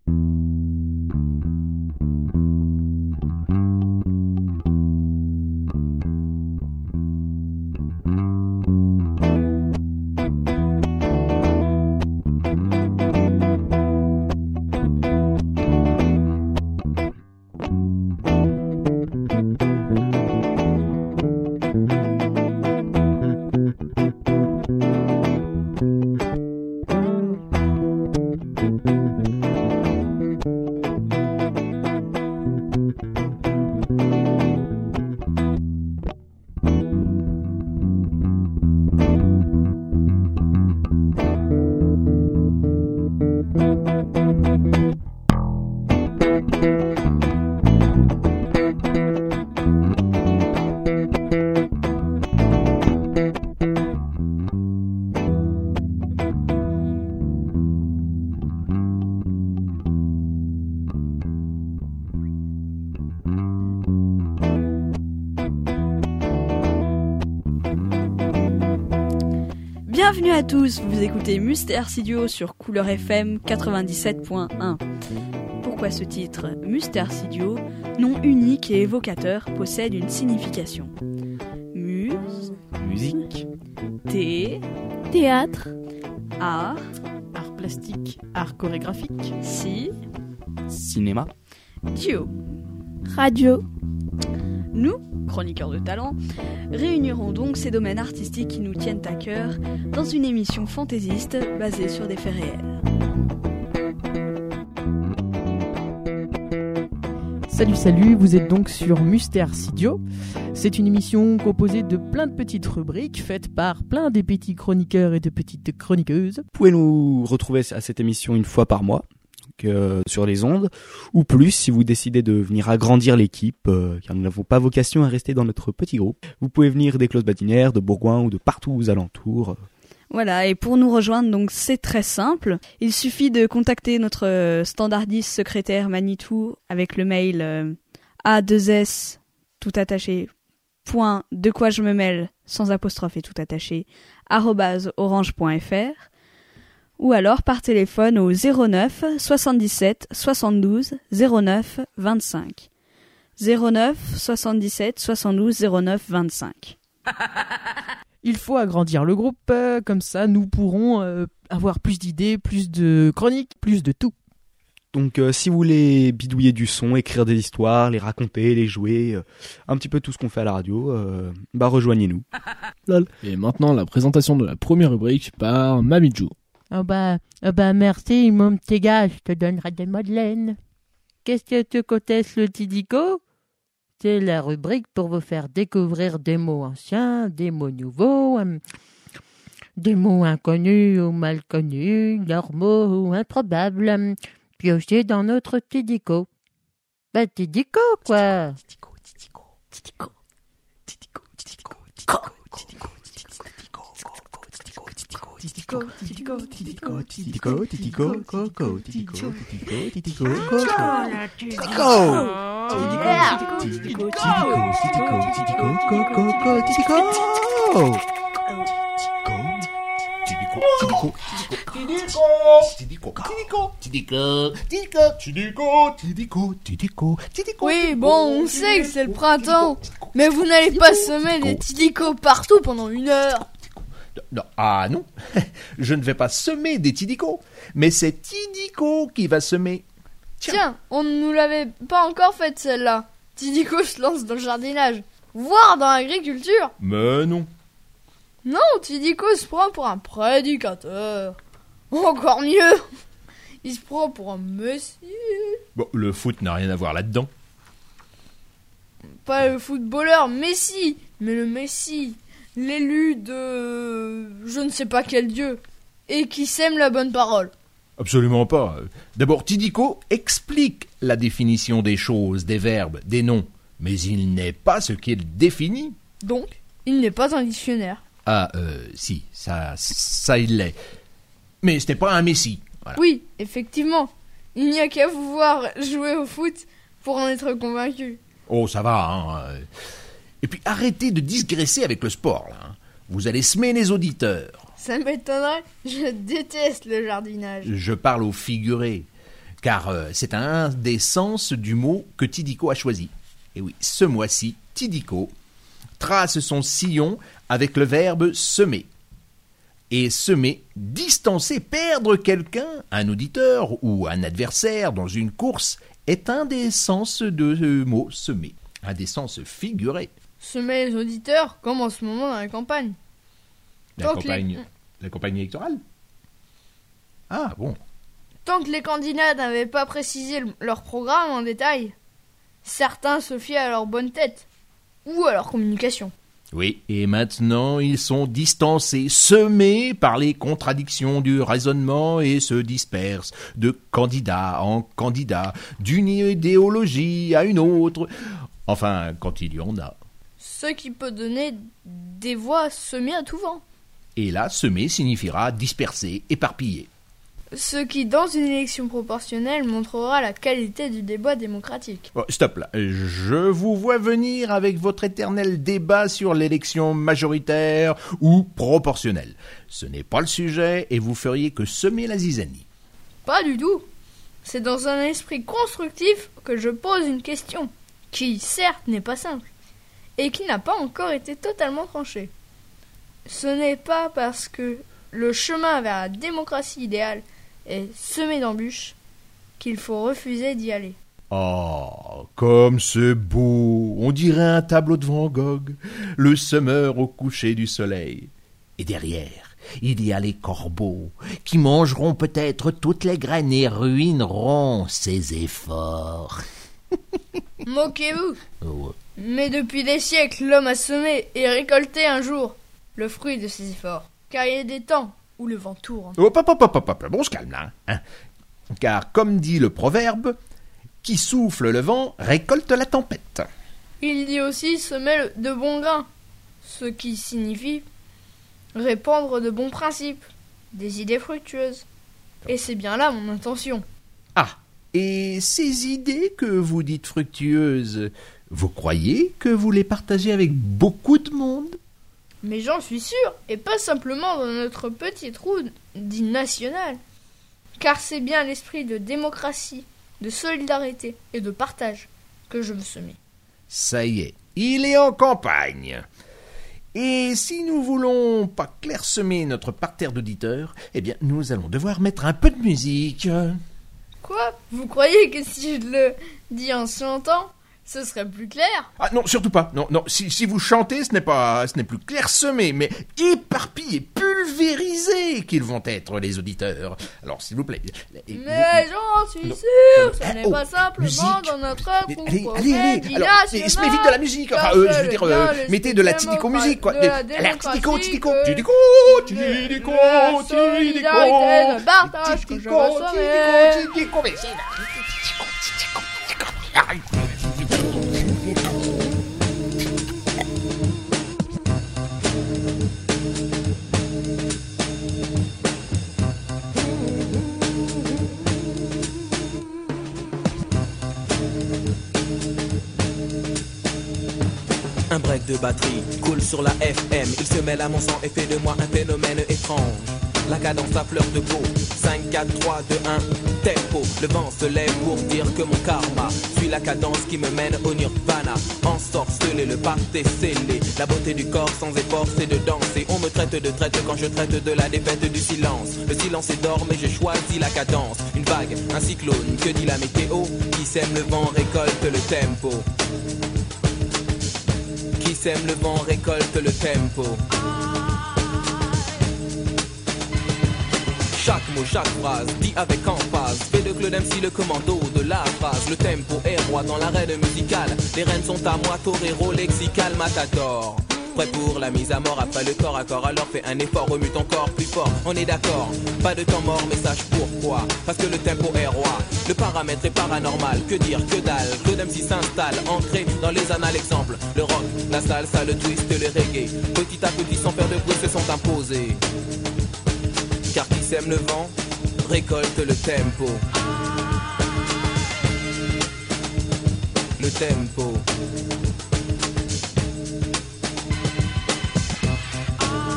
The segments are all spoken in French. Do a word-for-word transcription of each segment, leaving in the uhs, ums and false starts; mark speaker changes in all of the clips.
Speaker 1: Bienvenue à tous, vous écoutez Mustère Studio sur Couleur F M quatre-vingt-dix-sept point un. Pourquoi ce titre ? Mustère Studio, nom unique et évocateur, possède une signification. Muse,
Speaker 2: musique,
Speaker 1: thé,
Speaker 3: théâtre,
Speaker 1: art,
Speaker 4: art plastique, art chorégraphique,
Speaker 1: si,
Speaker 2: cinéma,
Speaker 1: duo.
Speaker 3: radio.
Speaker 1: Nous, chroniqueurs de talent, réunirons donc ces domaines artistiques qui nous tiennent à cœur dans une émission fantaisiste basée sur des faits réels.
Speaker 4: Salut, salut, vous êtes donc sur Mustère Studio. C'est une émission composée de plein de petites rubriques faites par plein des petits chroniqueurs et de petites chroniqueuses.
Speaker 2: Vous pouvez nous retrouver à cette émission une fois par mois. Euh, sur les ondes, ou plus si vous décidez de venir agrandir l'équipe, euh, car nous n'avons pas vocation à rester dans notre petit groupe. Vous pouvez venir des Clos-Badinières, de Bourgoin ou de partout aux alentours.
Speaker 1: Voilà, et pour nous rejoindre, donc c'est très simple. Il suffit de contacter notre euh, standardiste secrétaire Manitou avec le mail euh, a deux s tout attaché point de quoi je me mêle sans apostrophe et tout attaché arobase orange point f r. Ou alors par téléphone au zéro neuf soixante-dix-sept soixante-douze zéro neuf vingt-cinq. zéro neuf soixante-dix-sept soixante-douze zéro neuf vingt-cinq.
Speaker 4: Il faut agrandir le groupe, euh, comme ça nous pourrons euh, avoir plus d'idées, plus de chroniques, plus de tout.
Speaker 2: Donc euh, si vous voulez bidouiller du son, écrire des histoires, les raconter, les jouer, euh, un petit peu tout ce qu'on fait à la radio, euh, bah rejoignez-nous.
Speaker 5: Lol. Et maintenant la présentation de la première rubrique par Mamidjou.
Speaker 3: Oh bah, oh bah merci mon petit gars, je te donnerai des madeleines. Qu'est-ce que tu contestes le Tidico ? C'est la rubrique pour vous faire découvrir des mots anciens, des mots nouveaux, euh, des mots inconnus ou mal connus, leurs mots ou improbables, euh, piochés dans notre Tidico. Bah Tidico quoi.
Speaker 2: Tidico, Tidico, Tidico, Tidico, Tidico, Tidico, Tidico. Tidico, Tidico, Tidico, Tidico, Tidico, Coco, Tidico, Tidico, Tidico, Coco, Tidico, Tidico, Tidico, Tidico, Tidico, Coco, Tidico, Tidico, Tidico, Tidico, Tidico, Tidico, Tidico, Tidico.
Speaker 6: Oui, bon, on sait que c'est le printemps, mais vous n'allez pas semer des tidicos partout pendant une heure.
Speaker 7: Non, ah non, je ne vais pas semer des tidicos, mais c'est Tidico qui va semer.
Speaker 6: Tiens, Tiens on ne nous l'avait pas encore faite celle-là. Tidico se lance dans le jardinage, voire dans l'agriculture.
Speaker 7: Mais non.
Speaker 6: Non, Tidico se prend pour un prédicateur. Encore mieux, il se prend pour un messie.
Speaker 7: Bon, le foot n'a rien à voir là-dedans.
Speaker 6: Pas le footballeur Messi, mais le Messie. L'élu de je ne sais pas quel dieu, et qui sème la bonne parole.
Speaker 7: Absolument pas. D'abord, Tidico explique la définition des choses, des verbes, des noms, mais il n'est pas ce qu'il définit.
Speaker 6: Donc, il n'est pas un dictionnaire.
Speaker 7: Ah, euh, si, ça, ça il l'est. Mais ce n'est pas un messie. Voilà.
Speaker 6: Oui, effectivement. Il n'y a qu'à vous voir jouer au foot pour en être convaincu.
Speaker 7: Oh, ça va, hein. Et puis arrêtez de digresser avec le sport, là. Vous allez semer les auditeurs.
Speaker 6: Ça m'étonnerait, je déteste le jardinage.
Speaker 7: Je parle au figuré. car euh, c'est un des sens du mot que Tidiko a choisi. Et oui, ce mois-ci, Tidiko trace son sillon avec le verbe semer. Et semer, distancer, perdre quelqu'un, un auditeur ou un adversaire dans une course, est un des sens de ce mot semer, un des sens figurés.
Speaker 6: Semer les auditeurs, comme en ce moment dans la campagne.
Speaker 7: La
Speaker 6: Tant que
Speaker 7: campagne,
Speaker 6: les-
Speaker 7: la campagne électorale. Ah bon.
Speaker 6: Tant que les candidats n'avaient pas précisé le- leur programme en détail, certains se fiaient à leur bonne tête ou à leur communication.
Speaker 7: Oui, et maintenant ils sont distancés, semés par les contradictions du raisonnement et se dispersent de candidat en candidat, d'une idéologie à une autre, enfin quand il y en a.
Speaker 6: Ce qui peut donner des voix semées à tout vent.
Speaker 7: Et là, semer signifiera disperser, éparpiller.
Speaker 6: Ce qui, dans une élection proportionnelle, montrera la qualité du débat démocratique.
Speaker 7: Oh, stop là, je vous vois venir avec votre éternel débat sur l'élection majoritaire ou proportionnelle. Ce n'est pas le sujet et vous feriez que semer la zizanie.
Speaker 6: Pas du tout. C'est dans un esprit constructif que je pose une question, qui, certes, n'est pas simple, et qui n'a pas encore été totalement tranchée. Ce n'est pas parce que le chemin vers la démocratie idéale est semé d'embûches qu'il faut refuser d'y aller.
Speaker 7: Oh, comme c'est beau, on dirait un tableau de Van Gogh, le semeur au coucher du soleil. Et derrière, il y a les corbeaux, qui mangeront peut-être toutes les graines et ruineront ses efforts.
Speaker 6: Moquez-vous,
Speaker 7: Oh,
Speaker 6: mais depuis des siècles, l'homme a semé et récolté un jour le fruit de ses efforts. Car il y a des temps où le vent tourne.
Speaker 7: hop, hop, hop, hop, hop, bon, on se calme là. Hein. Car comme dit le proverbe, qui souffle le vent récolte la tempête.
Speaker 6: Il dit aussi semer de bons grains, ce qui signifie répandre de bons principes, des idées fructueuses. Et c'est bien là mon intention.
Speaker 7: Ah, et ces idées que vous dites fructueuses, vous croyez que vous les partagez avec beaucoup de monde ?
Speaker 6: Mais j'en suis sûr, et pas simplement dans notre petit trou dit national. Car c'est bien l'esprit de démocratie, de solidarité et de partage que je veux semer.
Speaker 7: Ça y est, il est en campagne. Et si nous voulons pas clairsemer notre parterre d'auditeurs, eh bien, nous allons devoir mettre un peu de musique.
Speaker 6: Quoi ? Vous croyez que si je le dis en chantant, ce serait plus clair ?
Speaker 7: Ah non, surtout pas. Non, non. Si, si vous chantez, ce n'est pas, ce n'est plus clairsemé, mais éparpillé, pulvérisé qu'ils vont être les auditeurs. Alors, s'il vous plaît.
Speaker 6: Mais j'en suis
Speaker 7: Non.
Speaker 6: sûr, ce
Speaker 7: Ah,
Speaker 6: n'est
Speaker 7: oh,
Speaker 6: pas simplement
Speaker 7: musique.
Speaker 6: dans notre
Speaker 7: Mais
Speaker 6: groupe
Speaker 7: allez, allez, allez. Alors, mais, se met vite de la musique. Enfin, euh, je veux dire, euh, mettez de la Tidico musique, quoi.
Speaker 6: De la
Speaker 7: Alors, Tidico, Tidico,
Speaker 6: démocratie,
Speaker 7: Tidico, Tidico,
Speaker 6: la
Speaker 7: Tidico,
Speaker 6: solidarité, le partage que je
Speaker 7: Tidico,
Speaker 6: veux semer.
Speaker 7: Tidico, Tidico, mais c'est là. Tidico, Tidico, Tidico.
Speaker 8: Un break de batterie coule sur la F M. Il se mêle à mon sang et fait de moi un phénomène étrange. La cadence à fleur de peau. cinq, quatre, trois, deux, un, tempo. Le vent se lève pour dire que mon karma suit la cadence qui me mène au nirvana. Ensorcelé, le pacte est scellé. La beauté du corps sans effort c'est de danser. On me traite de traite quand je traite de la défaite du silence. Le silence est d'or mais je choisis la cadence. Une vague, un cyclone, que dit la météo? Qui sème le vent récolte le tempo. Qui sème le vent récolte le tempo. Chaque mot, chaque phrase, dit avec emphase. Fait de Claude M C le commando de la phrase. Le tempo est roi dans l'arène musicale. Les rênes sont à moi, torero, lexical, matador. Prêt pour la mise à mort après le corps à corps. Alors fais un effort, remue ton corps plus fort. On est d'accord, pas de temps mort, mais sache pourquoi. Parce que le tempo est roi. Le paramètre est paranormal, que dire, que dalle. Claude M C s'installe, ancré dans les annales. Exemple, le rock, la salsa, le twist, le reggae. Petit à petit, sans faire de bruit, se sont imposés. Car qui sème le vent, récolte le tempo. Le tempo.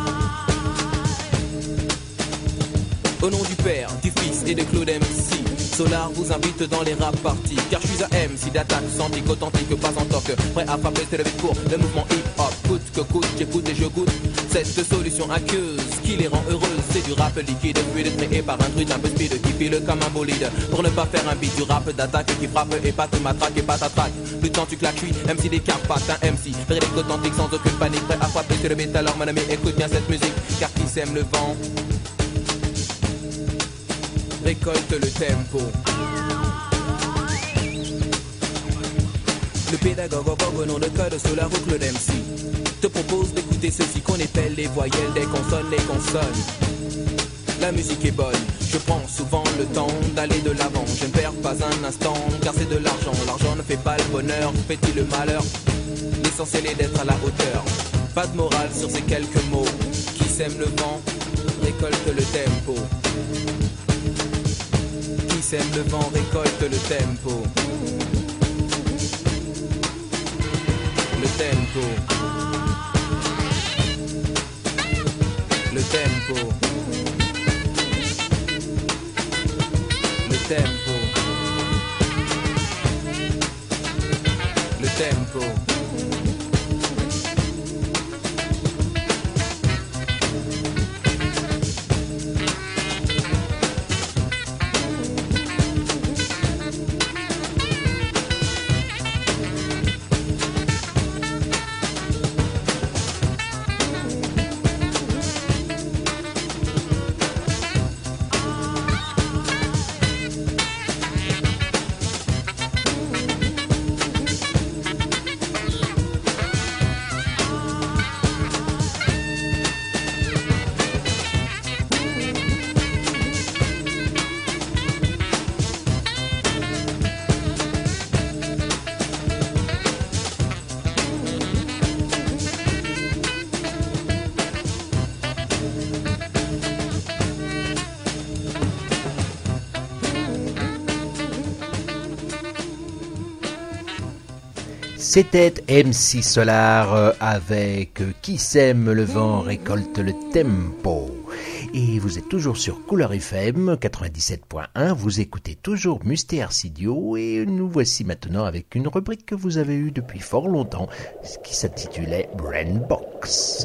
Speaker 8: Au nom du Père, du Fils et de Claude M C, Solar vous invite dans les rap parties, car je suis un M C d'attaque, santique, authentique, pas en toc, prêt à frapper, c'est levé pour le mouvement hip-hop. Coûte que coûte, j'écoute et je goûte cette solution aqueuse qui les rend heureuses. C'est du rap liquide, fluide, créé par un truc un peu speed qui file comme un bolide. Pour ne pas faire un beat, du rap d'attaque qui frappe et pas te matraque et pas t'attraque. Plus de temps tu claques, je suis M C des Carpates, un M C véridique, authentique, sans aucune panique, prêt à frapper, c'est le beat. Alors mon ami, écoute bien cette musique, car qui sème le vent récolte le tempo. Le pédagogue au nom de code Solar ou Claude M C te propose d'écouter ceci qu'on appelle les voyelles des consonnes, les consonnes. La musique est bonne, je prends souvent le temps d'aller de l'avant. Je ne perds pas un instant, car c'est de l'argent. L'argent ne fait pas le bonheur, fait-il le malheur? L'essentiel est d'être à la hauteur. Pas de morale sur ces quelques mots. Qui sème le vent, récolte le tempo. Qui sème le vent, récolte le tempo. Le tempo. Le tempo. Le tempo. Le tempo.
Speaker 7: C'était M C Solar avec Qui sème le vent récolte le tempo. Et vous êtes toujours sur Couleur F M quatre-vingt-dix-sept point un, vous écoutez toujours Mystère Studio et nous voici maintenant avec une rubrique que vous avez eue depuis fort longtemps, qui s'intitulait Brain Box.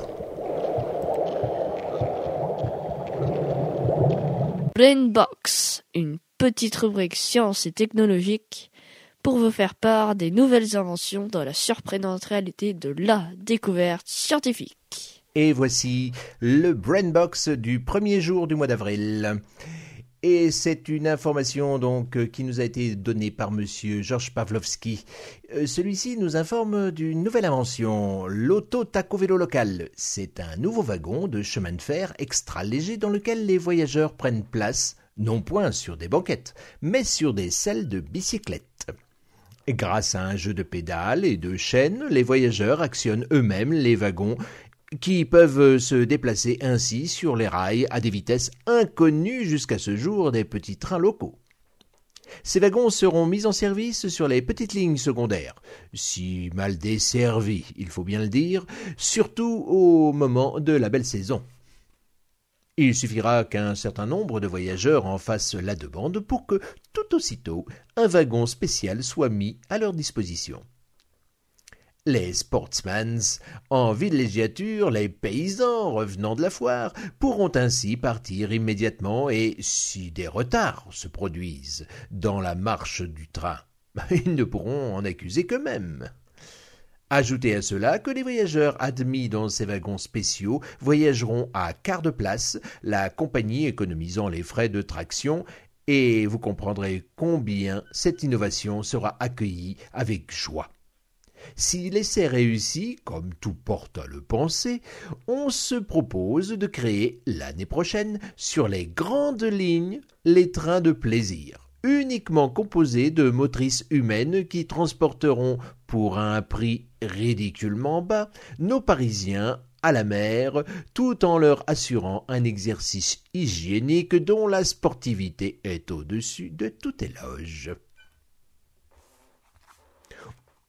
Speaker 9: Brain Box, une petite rubrique science et technologique pour vous faire part des nouvelles inventions dans la surprenante réalité de la découverte scientifique.
Speaker 7: Et voici le Brain Box du premier jour du mois d'avril. Et c'est une information donc qui nous a été donnée par monsieur Georges Pavlovski. Celui-ci nous informe d'une nouvelle invention, l'auto-taco-vélo local. C'est un nouveau wagon de chemin de fer extra léger dans lequel les voyageurs prennent place, non point sur des banquettes, mais sur des selles de bicyclette. Grâce à un jeu de pédales et de chaînes, les voyageurs actionnent eux-mêmes les wagons qui peuvent se déplacer ainsi sur les rails à des vitesses inconnues jusqu'à ce jour des petits trains locaux. Ces wagons seront mis en service sur les petites lignes secondaires, si mal desservies, il faut bien le dire, surtout au moment de la belle saison. Il suffira qu'un certain nombre de voyageurs en fassent la demande pour que, tout aussitôt, un wagon spécial soit mis à leur disposition. Les sportsmans en villégiature, les paysans revenant de la foire, pourront ainsi partir immédiatement et, si des retards se produisent dans la marche du train, ils ne pourront en accuser qu'eux-mêmes. Ajoutez à cela que les voyageurs admis dans ces wagons spéciaux voyageront à quart de place, la compagnie économisant les frais de traction, et vous comprendrez combien cette innovation sera accueillie avec joie. Si l'essai réussit, comme tout porte à le penser, on se propose de créer l'année prochaine, sur les grandes lignes, les trains de plaisir, uniquement composés de motrices humaines qui transporteront, pour un prix ridiculement bas, nos Parisiens à la mer, tout en leur assurant un exercice hygiénique dont la sportivité est au-dessus de tout éloge.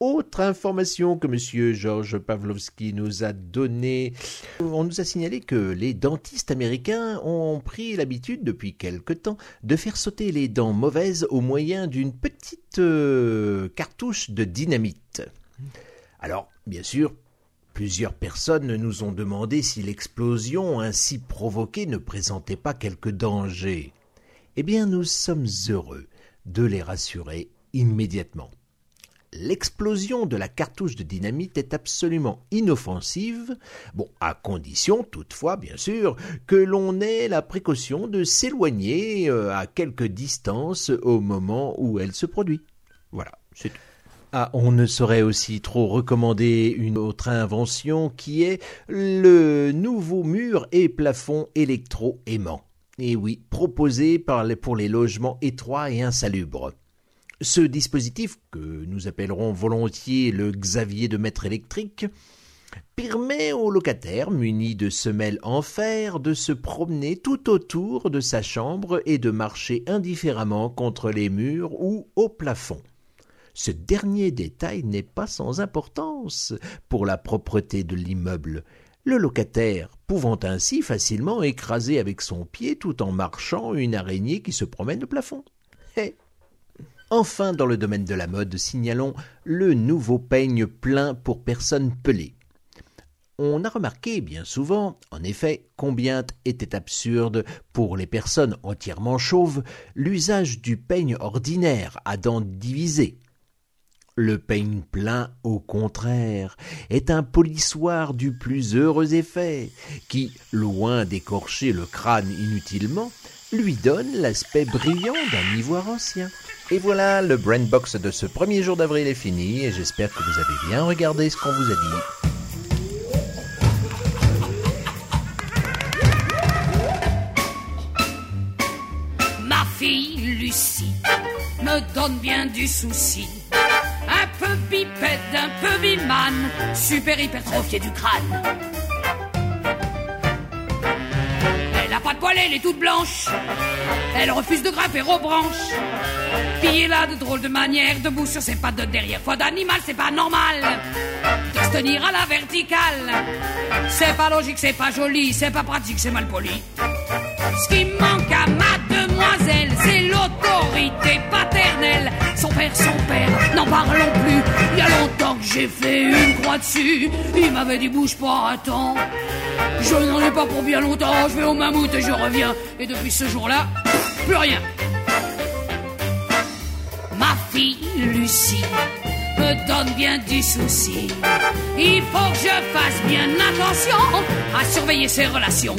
Speaker 7: autre information que monsieur Georges Pavlovski nous a donnée, on nous a signalé que les dentistes américains ont pris l'habitude depuis quelque temps de faire sauter les dents mauvaises au moyen d'une petite euh, cartouche de dynamite. Alors, bien sûr, plusieurs personnes nous ont demandé si l'explosion ainsi provoquée ne présentait pas quelque danger. Eh bien, nous sommes heureux de les rassurer immédiatement. L'explosion de la cartouche de dynamite est absolument inoffensive, bon, à condition toutefois, bien sûr, que l'on ait la précaution de s'éloigner euh, à quelque distance au moment où elle se produit. Voilà, c'est tout. Ah, on ne saurait aussi trop recommander une autre invention qui est le nouveau mur et plafond électro-aimant. Et oui, proposé par les, pour les logements étroits et insalubres. Ce dispositif, que nous appellerons volontiers le Xavier de mètre électrique, permet aux locataires munis de semelles en fer de se promener tout autour de sa chambre et de marcher indifféremment contre les murs ou au plafond. Ce dernier détail n'est pas sans importance pour la propreté de l'immeuble, le locataire pouvant ainsi facilement écraser avec son pied tout en marchant une araignée qui se promène au plafond. Hey. Enfin, dans le domaine de la mode, signalons le nouveau peigne plein pour personnes pelées. On a remarqué bien souvent, en effet, combien était absurde pour les personnes entièrement chauves l'usage du peigne ordinaire à dents divisées. Le peigne plein, au contraire, est un polissoir du plus heureux effet, qui, loin d'écorcher le crâne inutilement, lui donne l'aspect brillant d'un ivoire ancien. Et voilà, le Brainbox de ce premier jour d'avril est fini, et j'espère que vous avez bien regardé ce qu'on vous a dit.
Speaker 10: Ma fille Lucie me donne bien du souci. Un peu bipède, un peu bimane, super hypertrophiée du crâne. Elle a pas de poil, elle est toute blanche. Elle refuse de grimper aux branches. Puis elle a de drôles de manières, debout sur ses pattes de derrière. Foi d'animal, c'est pas normal de se tenir à la verticale. C'est pas logique, c'est pas joli, c'est pas pratique, c'est mal poli. Ce qui manque à ma demoiselle, c'est l'autorité paternelle. Son père, son père, n'en parlons plus. Il y a longtemps que j'ai fait une croix dessus. Il m'avait dit bouge pas, attends. Je n'en ai pas pour bien longtemps. Je vais au mammouth et je reviens. Et depuis ce jour-là, plus rien. Ma fille Lucie me donne bien du souci. Il faut que je fasse bien attention à surveiller ses relations.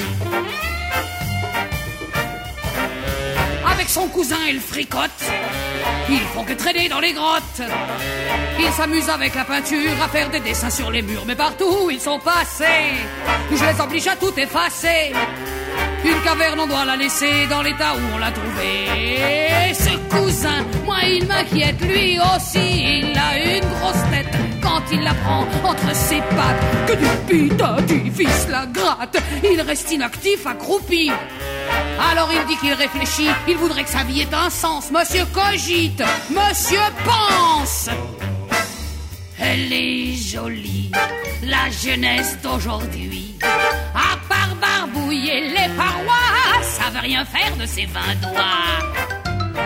Speaker 10: Avec son cousin, elle fricote. Ils font que traîner dans les grottes. Ils s'amusent avec la peinture à faire des dessins sur les murs. Mais partout où ils sont passés, je les oblige à tout effacer. Une caverne, on doit la laisser dans l'état où on l'a trouvée. Ce cousin, moi il m'inquiète, lui aussi. Il a une grosse tête quand il la prend entre ses pattes. Que du pitatif, il se la gratte. Il reste inactif, accroupi. Alors il dit qu'il réfléchit, il voudrait que sa vie ait un sens. Monsieur cogite, monsieur pense. Elle est jolie, la jeunesse d'aujourd'hui. À part barbouiller les parois, ça veut rien faire de ses vingt doigts.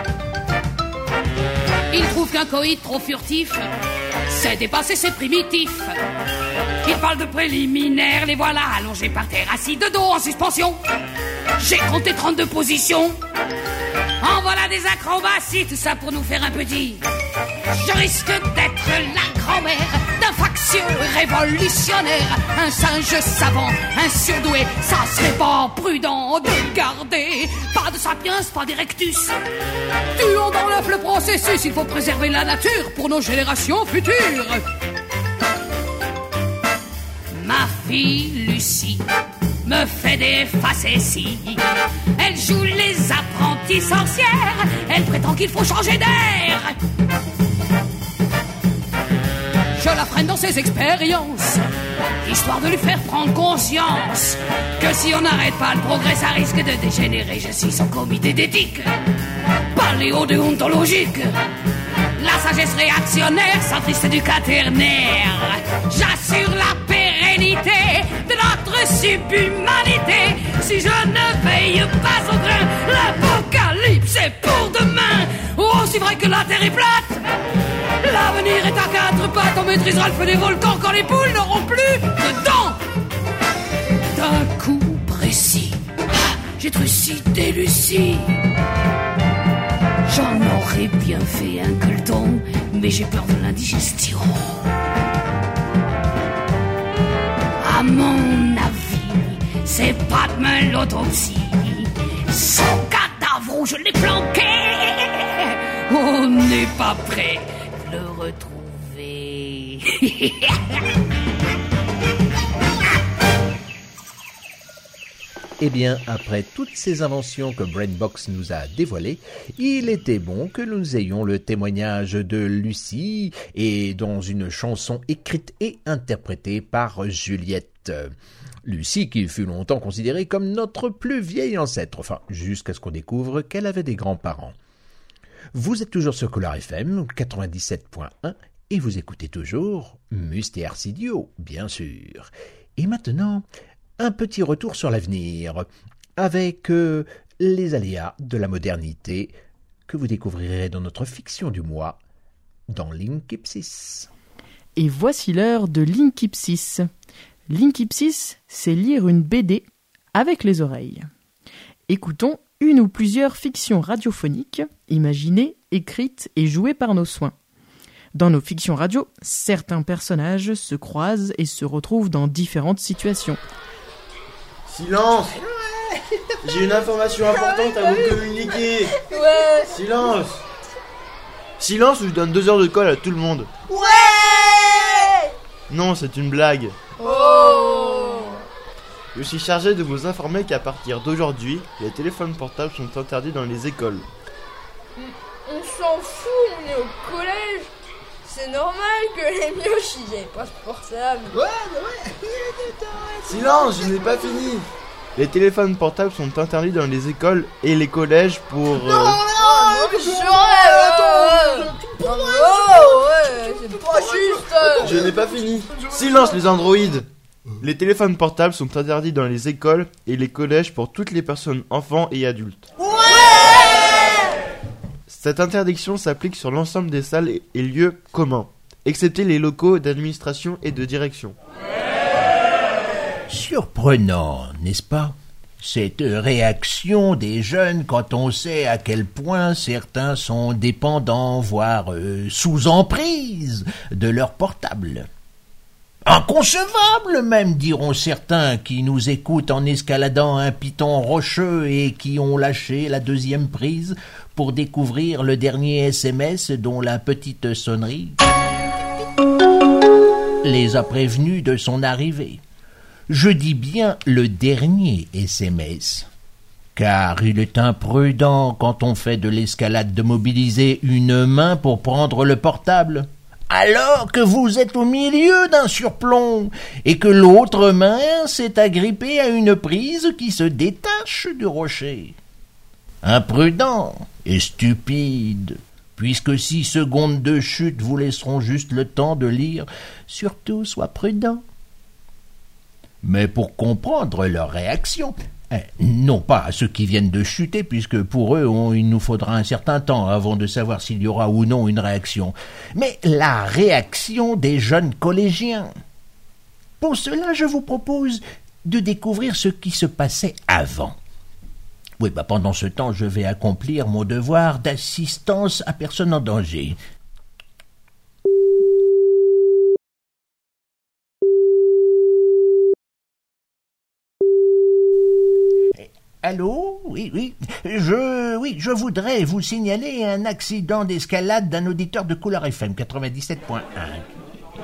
Speaker 10: Il trouve qu'un coït trop furtif, c'est dépassé, c'est primitif. Il parle de préliminaires, les voilà allongés par terre, assis de dos en suspension. J'ai compté trente-deux positions. En voilà des acrobaties, tout ça pour nous faire un petit. Je risque d'être la grand-mère d'un factieux révolutionnaire, un singe savant, un surdoué. Ça serait pas prudent de garder pas de sapiens, pas d'erectus. Tuons dans l'œuf le processus, il faut préserver la nature pour nos générations futures. Ma fille Lucie me fait des facéties. Elle joue les apprentis sorcières. Elle prétend qu'il faut changer d'air. Je la freine dans ses expériences, histoire de lui faire prendre conscience que si on n'arrête pas le progrès, ça risque de dégénérer. Je suis son comité d'éthique, paléodéontologique. La sagesse réactionnaire, centriste du quaternaire. J'assure la pérennité de notre subhumanité. Si je ne veille pas au grain, l'apocalypse est pour demain. Aussi vrai que la terre est plate, l'avenir est à quatre pattes. On maîtrisera le feu des volcans quand les poules n'auront plus de dents. D'un coup précis, ah, j'ai trucidé Lucie. J'en aurais bien fait un colleton, mais j'ai peur de l'indigestion. À mon avis, c'est pas demain l'autopsie. Son cadavre où je l'ai planqué, on n'est pas prêt de le retrouver.
Speaker 7: Eh bien, après toutes ces inventions que Brainbox nous a dévoilées, il était bon que nous ayons le témoignage de Lucie et dans une chanson écrite et interprétée par Juliette. Lucie qui fut longtemps considérée comme notre plus vieille ancêtre, enfin jusqu'à ce qu'on découvre qu'elle avait des grands-parents. Vous êtes toujours sur Couleur F M quatre-vingt-dix-sept point un et vous écoutez toujours Mystère Studio, bien sûr. Et maintenant, un petit retour sur l'avenir, avec euh, les aléas de la modernité que vous découvrirez dans notre fiction du mois, dans Linkipsis.
Speaker 4: Et voici l'heure de Linkipsis. Linkipsis, c'est lire une B D avec les oreilles. Écoutons une ou plusieurs fictions radiophoniques, imaginées, écrites et jouées par nos soins. Dans nos fictions radio, certains personnages se croisent et se retrouvent dans différentes situations.
Speaker 11: Silence! J'ai une information importante à vous communiquer!
Speaker 6: Ouais!
Speaker 11: Silence! Silence ou je donne deux heures de colle à tout le monde!
Speaker 6: Ouais!
Speaker 11: Non, c'est une blague!
Speaker 6: Oh!
Speaker 11: Je suis chargé de vous informer qu'à partir d'aujourd'hui, les téléphones portables sont interdits dans les écoles.
Speaker 6: On s'en fout, on est au collège! C'est normal que les mioches ils aient pas ce portable.
Speaker 11: Ouais, ouais. Silence, je n'ai pas fini. Les téléphones portables sont interdits dans les écoles et les collèges pour... Euh...
Speaker 6: Non, non, non, mais je Non, non, ouais, c'est pas juste.
Speaker 11: Je n'ai pas fini. Silence les androïdes. Les téléphones portables sont interdits dans les écoles et les collèges pour toutes les personnes enfants et adultes.
Speaker 6: Ouais.
Speaker 11: Cette interdiction s'applique sur l'ensemble des salles et lieux communs, excepté les locaux d'administration et de direction.
Speaker 7: Surprenant, n'est-ce pas? Cette réaction des jeunes quand on sait à quel point certains sont dépendants, voire euh, sous emprise de leur portable. Inconcevable même, diront certains qui nous écoutent en escaladant un piton rocheux et qui ont lâché la deuxième prise pour découvrir le dernier S M S dont la petite sonnerie les a prévenus de son arrivée. Je dis bien le dernier S M S, car il est imprudent quand on fait de l'escalade de mobiliser une main pour prendre le portable, alors que vous êtes au milieu d'un surplomb et que l'autre main s'est agrippée à une prise qui se détache du rocher. Imprudent et stupide, puisque six secondes de chute vous laisseront juste le temps de lire « Surtout, sois prudent ». Mais pour comprendre leur réaction, eh, non pas à ceux qui viennent de chuter, puisque pour eux, on, il nous faudra un certain temps avant de savoir s'il y aura ou non une réaction, mais la réaction des jeunes collégiens. Pour cela, je vous propose de découvrir ce qui se passait avant. Oui, bah pendant ce temps, je vais accomplir mon devoir d'assistance à personne en danger. Allô? Oui, oui. Je, oui, je voudrais vous signaler un accident d'escalade d'un auditeur de Couleur F M quatre-vingt-dix-sept point un.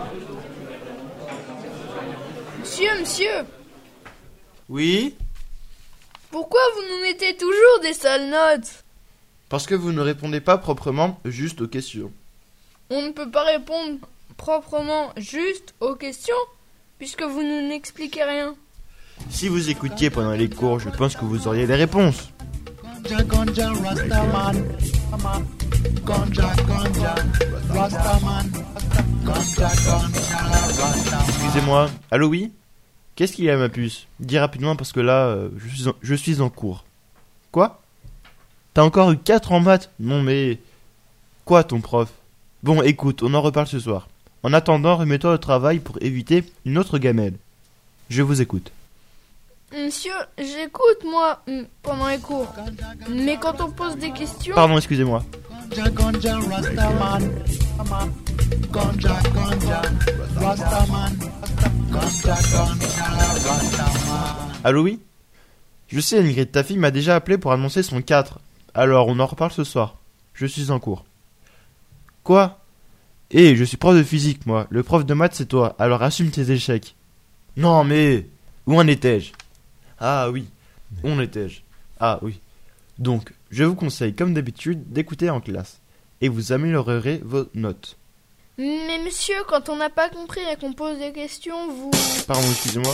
Speaker 6: Monsieur, monsieur.
Speaker 11: Oui?
Speaker 6: Pourquoi vous nous mettez toujours des sales notes?
Speaker 11: Parce que vous ne répondez pas proprement juste aux questions.
Speaker 6: On ne peut pas répondre proprement juste aux questions, puisque vous ne n'expliquez rien.
Speaker 11: Si vous écoutiez pendant les cours, je pense que vous auriez les réponses. Ganja, ganja, Rastaman, ganja, ganja, Excusez-moi, allô oui? Qu'est-ce qu'il y a ma puce? Dis rapidement parce que là, euh, je, suis en, je suis en cours. Quoi? T'as encore eu quatre en maths? Non mais... Quoi ton prof? Bon écoute, on en reparle ce soir. En attendant, remets-toi au travail pour éviter une autre gamelle. Je vous écoute.
Speaker 6: Monsieur, j'écoute moi mm, pendant les cours. Mais quand on pose des questions...
Speaker 11: Pardon, excusez-moi. Allô oui? Je sais, Ingrid, ta fille m'a déjà appelé pour annoncer son quatre. Alors, on en reparle ce soir. Je suis en cours. Quoi? Eh, je suis prof de physique, moi. Le prof de maths, c'est toi. Alors assume tes échecs. Non, mais... Où en étais-je? Ah oui. Où en étais-je? Ah oui. Donc, je vous conseille, comme d'habitude, d'écouter en classe. Et vous améliorerez vos notes.
Speaker 6: Mais monsieur, quand on n'a pas compris et qu'on pose des questions, vous...
Speaker 11: Pardon, excusez-moi.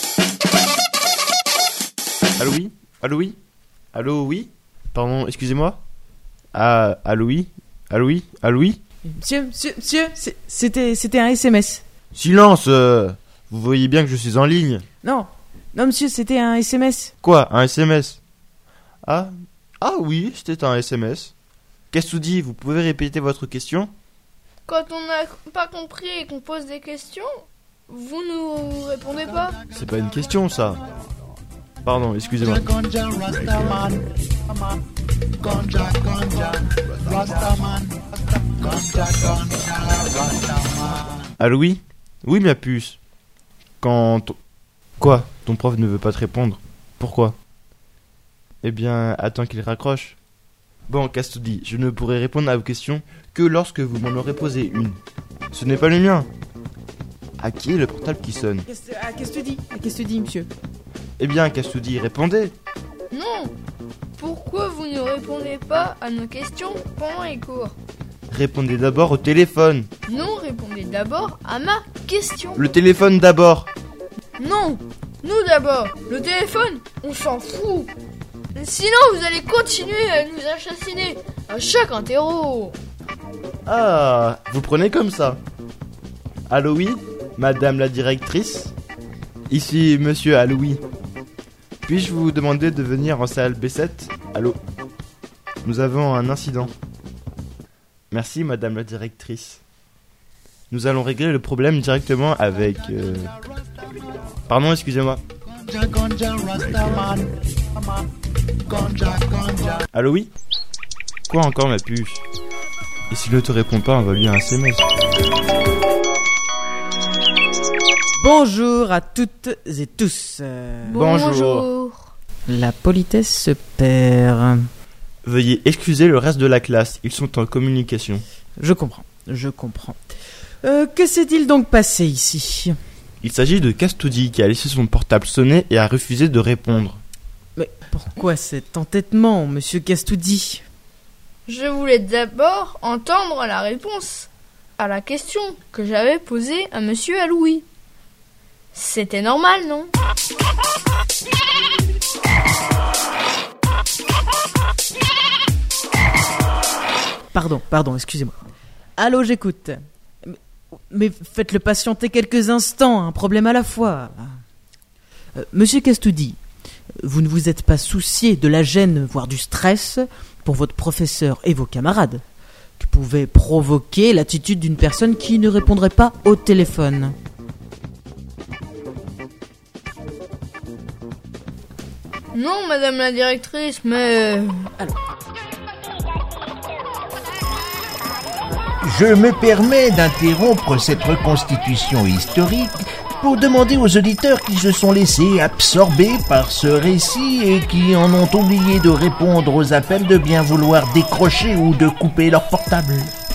Speaker 11: Allô oui? Allô oui? Allô oui? Pardon, excusez-moi. Ah, allô oui? Allô oui? Allô oui?
Speaker 4: Monsieur, monsieur, monsieur, c'est- c'était, c'était un S M S.
Speaker 11: Silence euh, Vous voyez bien que je suis en ligne.
Speaker 4: Non, non monsieur, c'était un S M S.
Speaker 11: Quoi? Un S M S? Ah, ah oui, c'était un S M S. Qu'est-ce que tu dis? Vous pouvez répéter votre question?
Speaker 6: Quand on n'a pas compris et qu'on pose des questions, vous nous répondez pas.
Speaker 11: C'est pas une question, ça. Pardon, excusez-moi. Allô, oui? Oui, ma puce. Quand... ton- Quoi? Ton prof ne veut pas te répondre? Pourquoi? Eh bien, attends qu'il raccroche. Bon, Castoudi, je ne pourrai répondre à vos questions que lorsque vous m'en aurez posé une. Ce n'est pas le mien. À qui est le portable qui sonne?
Speaker 4: Qu'est-ce ah, qu'est-ce que tu dis? Ah, Qu'est-ce que tu dis, monsieur?
Speaker 11: Eh bien, Castoudi, répondez.
Speaker 6: Non. Pourquoi vous ne répondez pas à nos questions pendant les cours?
Speaker 11: Répondez d'abord au téléphone.
Speaker 6: Non, répondez d'abord à ma question.
Speaker 11: Le téléphone d'abord.
Speaker 6: Non, nous d'abord. Le téléphone, on s'en fout. Sinon, vous allez continuer à nous assassiner à chaque interro.
Speaker 11: Ah, vous prenez comme ça. Allô, oui, madame la directrice? Ici, monsieur Aloui. Puis-je vous demander de venir en salle B sept? Allô? Nous avons un incident. Merci, madame la directrice. Nous allons régler le problème directement avec... Euh... Pardon, excusez-moi. Allô, oui? Quoi encore, ma puce? Et s'il ne te répond pas, on va lui un S M S.
Speaker 4: Bonjour à toutes et tous. Euh,
Speaker 11: Bonjour.
Speaker 4: La politesse se perd.
Speaker 11: Veuillez excuser le reste de la classe, ils sont en communication.
Speaker 4: Je comprends, je comprends. Euh, que s'est-il donc passé ici?
Speaker 11: Il s'agit de Castoudi qui a laissé son portable sonner et a refusé de répondre.
Speaker 4: Mais pourquoi cet entêtement, monsieur Castoudi?
Speaker 6: Je voulais d'abord entendre la réponse à la question que j'avais posée à monsieur Aloui. C'était normal, non?
Speaker 4: Pardon, pardon, excusez-moi. Allô, j'écoute. Mais, mais faites-le patienter quelques instants, un problème à la fois. Euh, monsieur Castoudi, vous ne vous êtes pas soucié de la gêne, voire du stress, pour votre professeur et vos camarades, qui pouvait provoquer l'attitude d'une personne qui ne répondrait pas au téléphone.
Speaker 6: Non, madame la directrice, mais...
Speaker 4: Alors.
Speaker 7: Je me permets d'interrompre cette reconstitution historique pour demander aux auditeurs qui se sont laissés absorber par ce récit et qui en ont oublié de répondre aux appels de bien vouloir décrocher ou de couper leur portable.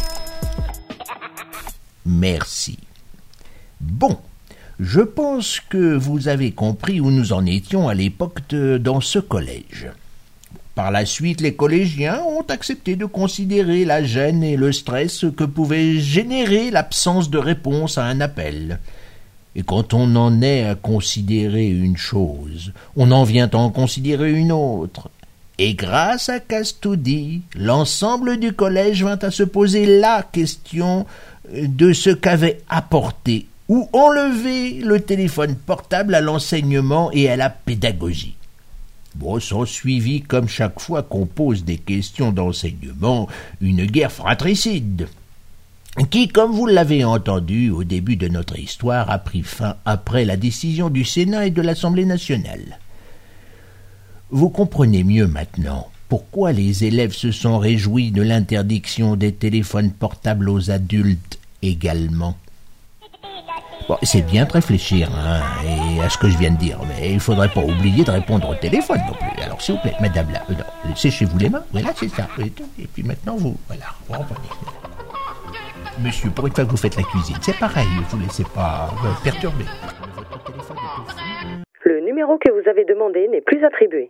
Speaker 7: Merci. Bon, je pense que vous avez compris où nous en étions à l'époque de, dans ce collège. Par la suite, les collégiens ont accepté de considérer la gêne et le stress que pouvait générer l'absence de réponse à un appel. Et quand on en est à considérer une chose, on en vient à en considérer une autre. Et grâce à Castoudi, l'ensemble du collège vint à se poser la question de ce qu'avait apporté ou enlevé le téléphone portable à l'enseignement et à la pédagogie. Bon, s'en suivit, comme chaque fois qu'on pose des questions d'enseignement, une guerre fratricide, qui, comme vous l'avez entendu au début de notre histoire, a pris fin après la décision du Sénat et de l'Assemblée nationale. Vous comprenez mieux maintenant pourquoi les élèves se sont réjouis de l'interdiction des téléphones portables aux adultes également. Bon, c'est bien de réfléchir hein, et à ce que je viens de dire, mais il ne faudrait pas oublier de répondre au téléphone non plus. Alors s'il vous plaît, madame là, euh, non, séchez-vous les mains, voilà, c'est ça. Et puis maintenant, vous, voilà, vous reprenez. Monsieur, pour une fois que vous faites la cuisine, c'est pareil, vous ne laissez pas euh, perturber.
Speaker 12: Le numéro que vous avez demandé n'est plus attribué.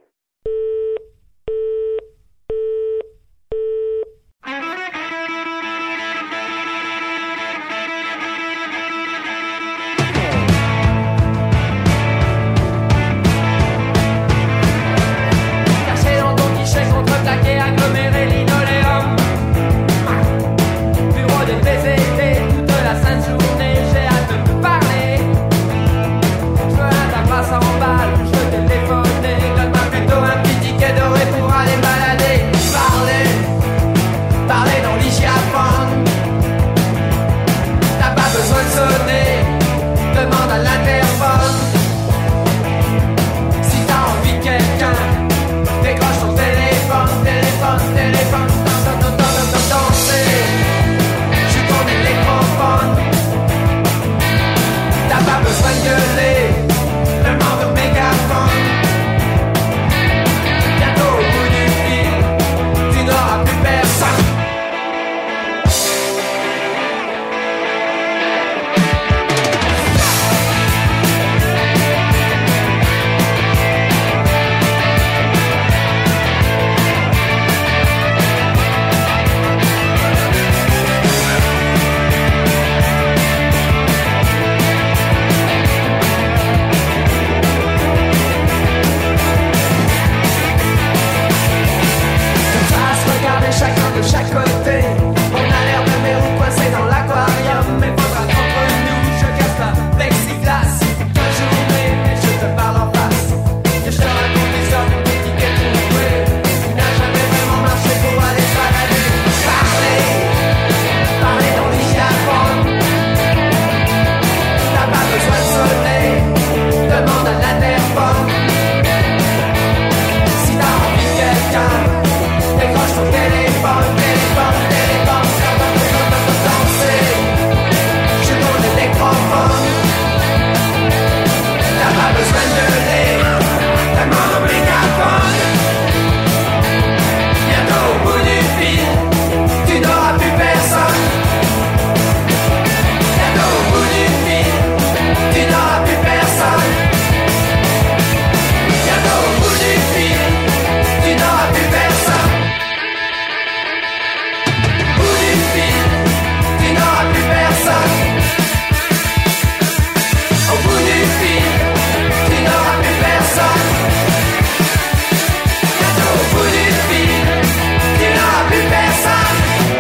Speaker 13: Plaqué, aggloméré, linoléum. Bureau de P V T, toute la sainte journée, j'ai hâte de te parler. Je veux un tapas en balle, je veux téléphoner. Donne-moi plutôt un petit ticket doré pour aller balader. Parler, parler dans l'hygiaphone. T'as pas besoin de sonner, demande à l'interphone. Si t'as envie de quelqu'un, décroche ton téléphone, téléphone, téléphone, dans, dans, dans, dans, dans, danser. Je suis ton électrophone. T'as pas besoin de gueuler, demande au mégaphone. Bientôt au bout du fil, tu n'auras plus personne. Chacun de chaque côté, on a l'air de verrou coincé dans l'aquarium. Mais faudra qu'entre nous, je casse la plexiglas. Toute la journée, mais je te parle en face. Que je te raconte l'histoire d'une petite quête trouvée. Tu n'as jamais vraiment marché pour aller se balader. Parler, parler dans l'hygiaphone. T'as pas besoin de sonner, demande à l'interphone. Si t'as envie de quelqu'un, décroche ton téléphone, téléphone, téléphone, téléphone, téléphone, danser. Je suis ton électrophone. T'as pas besoin de gueuler, demande au mégaphone. Bientôt au bout du fil, tu n'auras plus personne. Bientôt au bout du fil, tu n'auras plus personne. Bientôt au bout du fil, tu n'auras plus personne. Tu n'auras plus personne. Au bout du fil, tu n'auras plus personne. Bientôt au bout du fil, tu n'auras plus personne.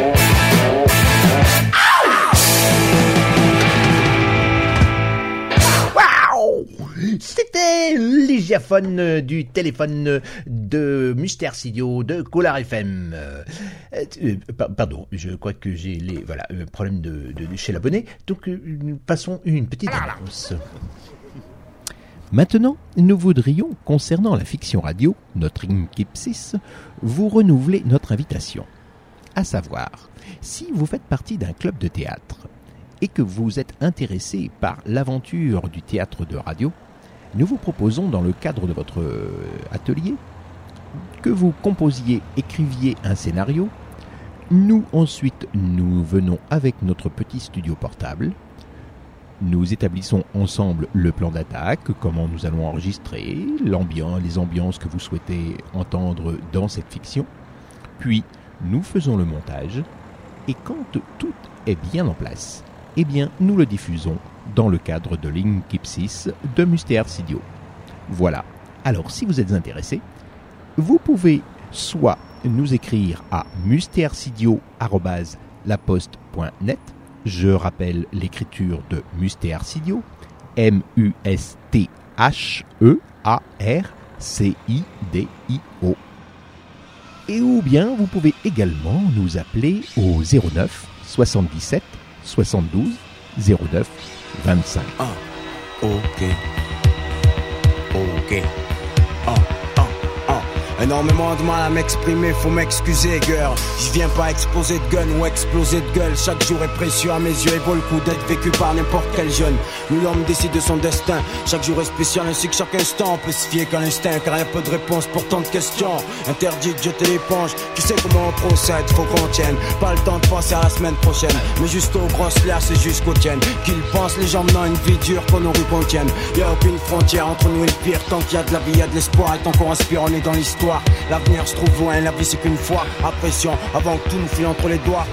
Speaker 7: Waouh! C'était l'hygiaphone du téléphone de Mystère Studio de Coulard F M. Euh, euh, pardon, je crois que j'ai les voilà euh, problème de, de, de chez l'abonné. Donc euh, passons une petite annonce. Maintenant, nous voudrions, concernant la fiction radio, notre Inkip six, vous renouveler notre invitation. À savoir, si vous faites partie d'un club de théâtre et que vous êtes intéressé par l'aventure du théâtre de radio, nous vous proposons, dans le cadre de votre atelier, que vous composiez, écriviez un scénario. Nous, ensuite, nous venons avec notre petit studio portable. Nous établissons ensemble le plan d'attaque, comment nous allons enregistrer, l'ambiance, les ambiances que vous souhaitez entendre dans cette fiction. Puis, nous faisons le montage. Et quand tout est bien en place, eh bien, nous le diffusons dans le cadre de l'Inkip six de Mystère Studio. Voilà. Alors, si vous êtes intéressé, vous pouvez soit nous écrire à mustercidio arobase laposte point net. Je rappelle l'écriture de Mustercidio, M U S T H E A R C I D I O. Et ou bien vous pouvez également nous appeler au zéro neuf soixante-dix-sept soixante-douze zéro neuf vingt-cinq.
Speaker 14: Ah, ok. Ok. Ah, ah, ah. Énormément de mal à m'exprimer, faut m'excuser, girl. Je viens pas exploser de gun ou exploser de gueule. Chaque jour est précieux à mes yeux et vaut le coup d'être vécu par n'importe quel jeune. Nul homme décide de son destin. Chaque jour est spécial ainsi que chaque instant. On peut se fier qu'à l'instinct car y'a peu de réponses pour tant de questions. Interdit de jeter l'éponge. Qui sait comment on procède, faut qu'on tienne. Pas le temps de penser à la semaine prochaine. Mais juste aux grosses liasses et jusqu'aux tiennes. Qu'ils pensent les gens menant une vie dure qu'on aurait qu'on tienne. Y'a aucune frontière entre nous et le pire. Tant qu'il y a de la vie, y'a de l'espoir. Et tant qu'on respire, on est dans l'histoire. L'avenir se trouve loin, la vie c'est qu'une fois. À pression, avant que tout nous file entre les doigts.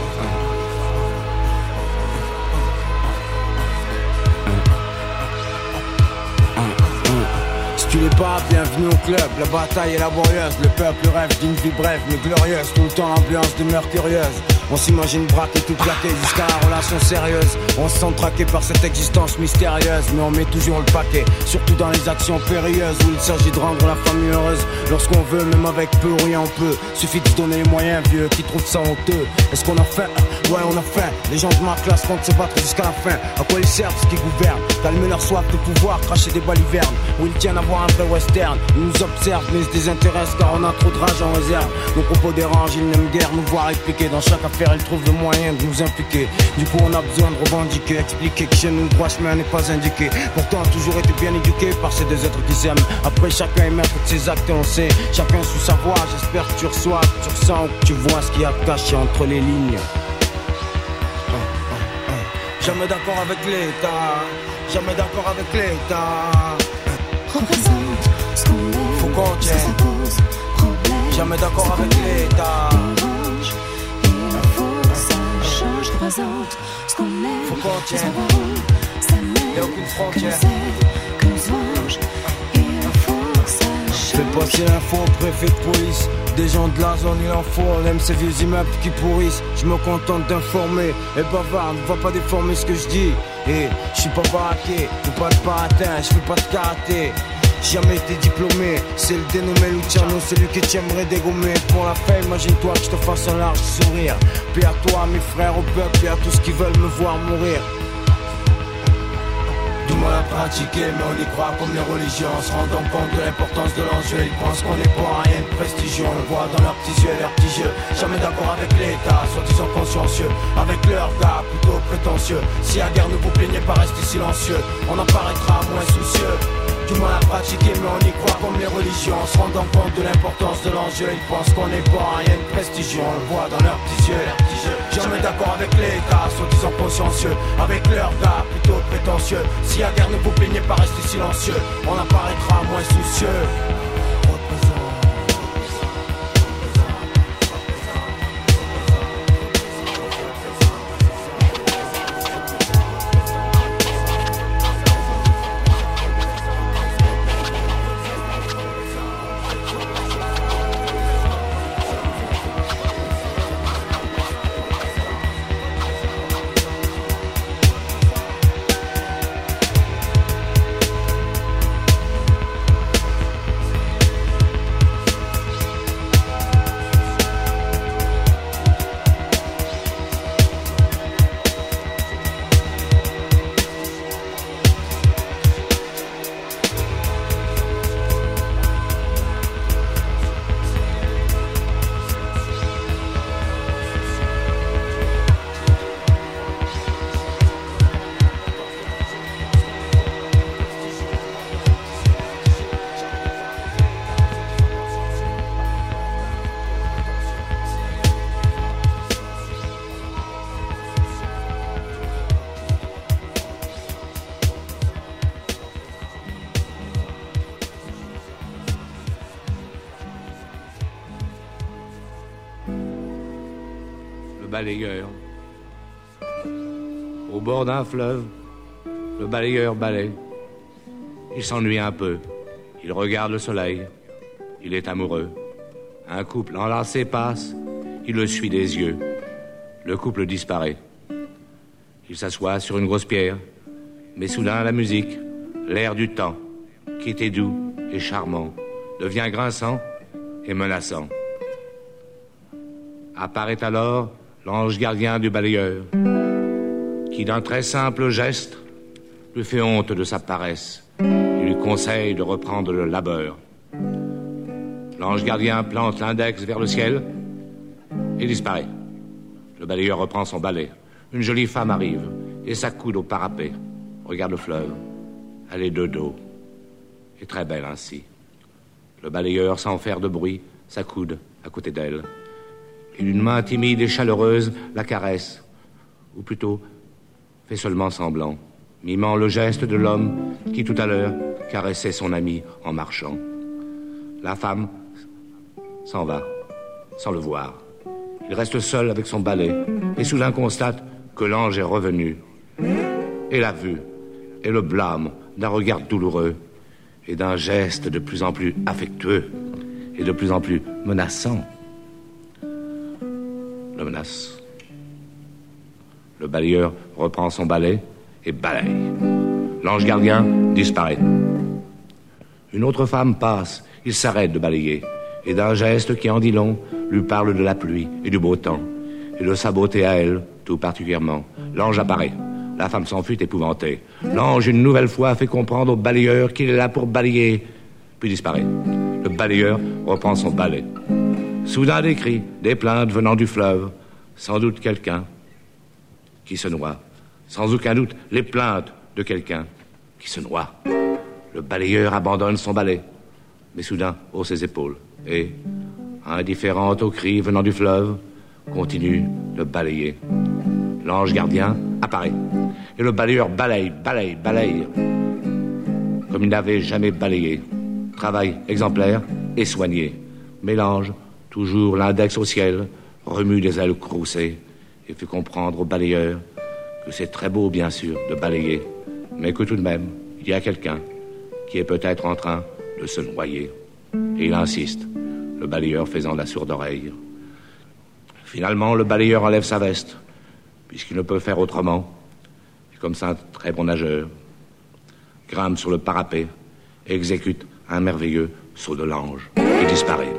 Speaker 14: Si tu l'es pas, bienvenue au club. La bataille est laborieuse, le peuple rêve d'une vie brève mais glorieuse. Tout le temps l'ambiance demeure curieuse. On s'imagine braquer tout plaqué jusqu'à la relation sérieuse. On se sent traqué par cette existence mystérieuse. Mais on met toujours le paquet, surtout dans les actions périlleuses où il s'agit de rendre la famille heureuse. Lorsqu'on veut, même avec peu ou rien on peut. Suffit de se donner les moyens, vieux, qui trouvent ça honteux. Est-ce qu'on a faim? Ouais, on a faim. Les gens de ma classe comptent se battre jusqu'à la fin. À quoi ils servent ce qui gouverne? Calmer leur soif de pouvoir, cracher des balivernes. Où ils tiennent à voir un vrai western. Ils nous observent mais se désintéressent car on a trop de rage en réserve. Nos propos dérangent, ils n'aiment guère nous voir expliquer. Dans chaque affaire ils trouvent le moyen de nous impliquer. Du coup on a besoin de revendiquer, expliquer que chez nous le droit chemin n'est pas indiqué. Pourtant on a toujours été bien éduqués par ces deux êtres qui s'aiment. Après chacun est maître de ses actes et on sait. Chacun sous sa voix, j'espère que tu reçois, que tu ressens, que tu vois ce qu'il y a caché entre les lignes. Jamais d'accord avec l'État, jamais d'accord avec l'État.
Speaker 15: Représente ce qu'on est,
Speaker 14: faut qu'on tienne.
Speaker 15: ça pose problème.
Speaker 14: Jamais d'accord avec l'État.
Speaker 15: Il faut que ça change. Représente ce qu'on est,
Speaker 14: faut qu'on tienne.
Speaker 15: Ça mène,
Speaker 14: y'a aucune frontière.
Speaker 15: Que nous venge. Il faut que ça change.
Speaker 14: Fais passer l'info au préfet de police. Des gens de la zone, il en faut, on aime ces vieux immeubles qui pourrissent. Je me contente d'informer, et bavard, ne va pas déformer ce que je dis. Et je suis pas baraqué, fais pas de baratin, je fais pas de karaté. J'ai jamais été diplômé, c'est le dénommé Luciano, celui que tu aimerais dégommer. Pour la fin, imagine-toi que je te fasse un large sourire. Paix à toi, mes frères au peuple, et à tous qui veulent me voir mourir. Du mal à pratiquer, mais on y croit comme les religions. Se rendant compte de l'importance de l'enjeu, ils pensent qu'on est pour rien de prestigieux. On le voit dans leurs petits yeux, leurs petits jeux. Jamais d'accord avec l'État, soi-disant consciencieux. Avec leur gars, plutôt prétentieux. Si à guerre ne vous plaignez pas, restez silencieux. On en paraîtra moins soucieux. Du mal à pratiquer, mais on y croit comme les religions. Se rendant compte de l'importance de l'enjeu, ils pensent qu'on est pour rien de prestigieux. On le voit dans leurs petits yeux, leurs petits jeux. Jamais d'accord avec l'État, soi-disant consciencieux. Avec leur gars, plutôt prétentieux. Si à guerre ne vous plaignez pas, restez silencieux. On apparaîtra moins soucieux.
Speaker 16: Balayeur. Au bord d'un fleuve, le balayeur balaye. Il s'ennuie un peu. Il regarde le soleil. Il est amoureux. Un couple enlacé passe, il le suit des yeux. Le couple disparaît. Il s'assoit sur une grosse pierre, mais soudain la musique, l'air du temps, qui était doux et charmant, devient grinçant et menaçant. Apparaît alors l'ange gardien du balayeur, qui d'un très simple geste lui fait honte de sa paresse et lui conseille de reprendre le labeur. L'ange gardien plante l'index vers le ciel et disparaît. Le balayeur reprend son balai. Une jolie femme arrive et s'accoude au parapet. Regarde le fleuve. Elle est de dos et très belle ainsi. Le balayeur, sans faire de bruit, s'accoude à côté d'elle. Et d'une main timide et chaleureuse, la caresse, ou plutôt fait seulement semblant, mimant le geste de l'homme qui tout à l'heure caressait son ami en marchant. La femme s'en va, sans le voir. Il reste seul avec son balai et soudain constate que l'ange est revenu. Et la vue et le blâme d'un regard douloureux et d'un geste de plus en plus affectueux et de plus en plus menaçant le menace. Le balayeur reprend son balai et balaye. L'ange gardien disparaît. Une autre femme passe, il s'arrête de balayer et d'un geste qui en dit long lui parle de la pluie et du beau temps et de sa beauté à elle tout particulièrement. L'ange apparaît. La femme s'enfuit épouvantée. L'ange une nouvelle fois fait comprendre au balayeur qu'il est là pour balayer, puis disparaît. Le balayeur reprend son balai. Soudain des cris, des plaintes venant du fleuve, sans doute quelqu'un qui se noie. Sans aucun doute les plaintes de quelqu'un qui se noie. Le balayeur abandonne son balai, mais soudain hausse ses épaules et, indifférent aux cris venant du fleuve, continue de balayer. L'ange gardien apparaît et le balayeur balaye, balaye, balaye comme il n'avait jamais balayé. Travail exemplaire et soigné. Mélange toujours l'index au ciel, remue des ailes croussées et fait comprendre au balayeur que c'est très beau bien sûr de balayer, mais que tout de même il y a quelqu'un qui est peut-être en train de se noyer. Et il insiste, le balayeur faisant la sourde oreille. Finalement, le balayeur enlève sa veste, puisqu'il ne peut faire autrement, et comme c'est un très bon nageur, grimpe sur le parapet et exécute un merveilleux saut de l'ange et disparaît.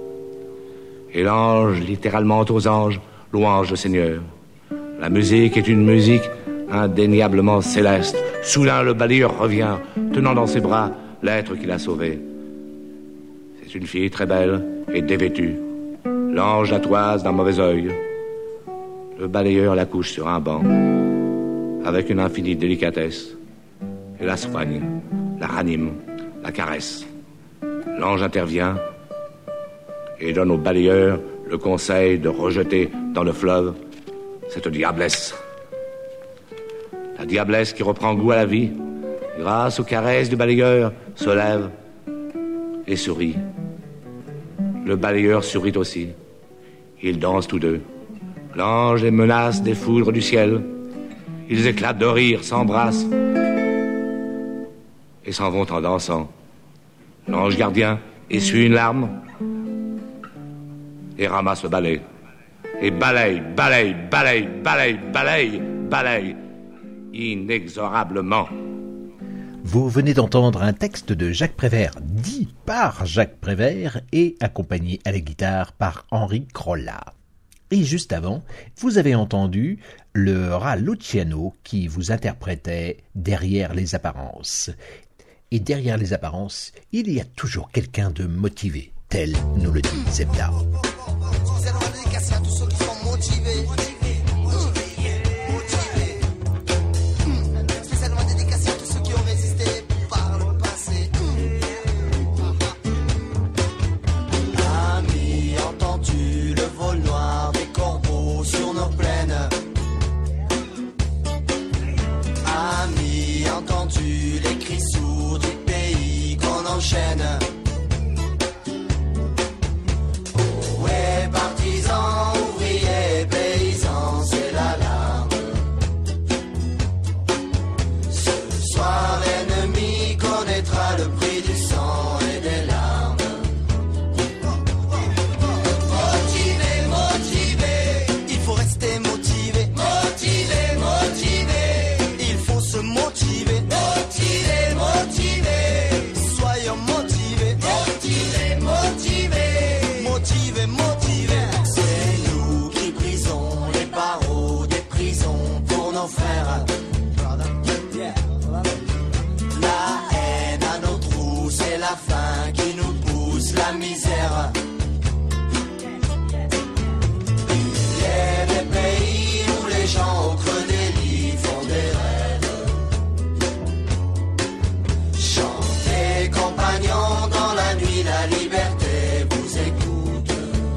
Speaker 16: Et l'ange, littéralement aux anges, louange le Seigneur. La musique est une musique indéniablement céleste. Soudain, le balayeur revient, tenant dans ses bras l'être qu'il a sauvé. C'est une fille très belle et dévêtue. L'ange la toise d'un mauvais œil. Le balayeur la couche sur un banc, avec une infinie délicatesse, et la soigne, la ranime, la caresse. L'ange intervient et donne au balayeur le conseil de rejeter dans le fleuve cette diablesse. La diablesse qui reprend goût à la vie, grâce aux caresses du balayeur, se lève et sourit. Le balayeur sourit aussi. Ils dansent tous deux. L'ange les menace des foudres du ciel. Ils éclatent de rire, s'embrassent et s'en vont en dansant. L'ange gardien essuie une larme et ramasse le balai. Et balaye, balaye, balaye, balaye, balaye, balaye, inexorablement.
Speaker 7: Vous venez d'entendre un texte de Jacques Prévert, dit par Jacques Prévert et accompagné à la guitare par Henri Crolla. Et juste avant, vous avez entendu le rat Luciano qui vous interprétait Derrière les apparences. Et derrière les apparences, il y a toujours quelqu'un de motivé, tel nous le dit Zebda.
Speaker 13: Ouais, partisans, ouvriers, nos frères. La haine à nos trous, c'est la faim qui nous pousse, la misère. Il y a des pays où les gens au creux des lits font des rêves. Chantez, compagnons, dans la nuit, la liberté vous écoute.